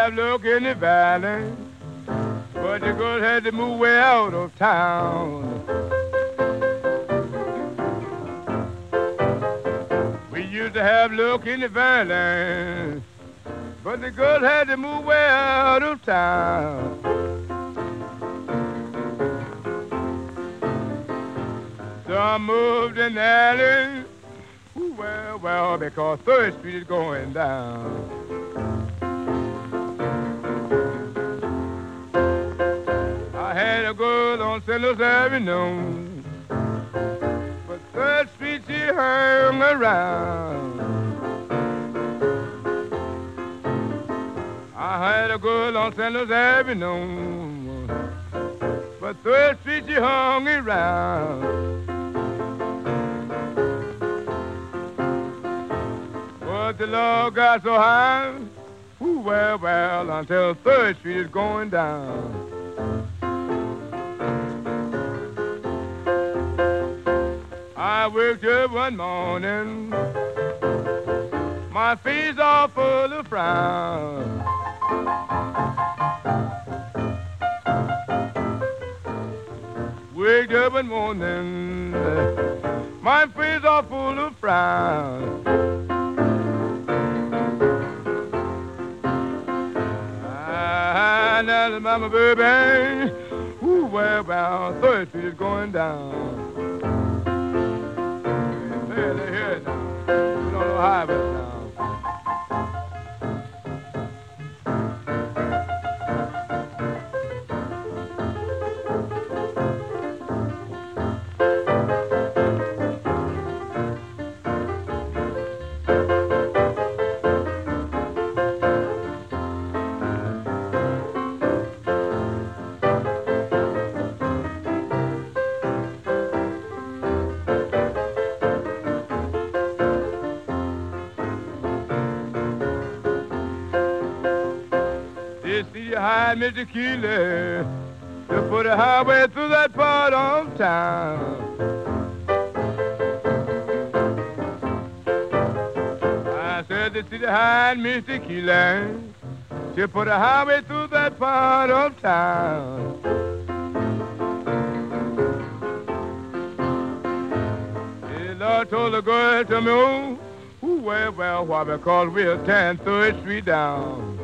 have luck in the valley, but the girl had to move way out of town. We used to have luck in the valley, but the girl had to move way out of town. So I moved in the alley, well, because 3rd Street is going down. I had a girl on St. Louis Avenue, but 3rd Street she hung around. I had a girl on St. Louis Avenue, but 3rd Street she hung around. But the Lord got so high, well, until 3rd Street is going down. I woke up one morning, my face all full of frown. Waked up one morning, my face all full of frown. Now, mama, baby, well, 3rd Street is going down. Hey, they hear it now. We don't know how it is now. Hide Mr. Keeley to put a highway through that part of town. I said the city hide Mr. Keeley to put a highway through that part of town. The Lord told the girl to me, well, why? Because we're tearing 3rd Street down.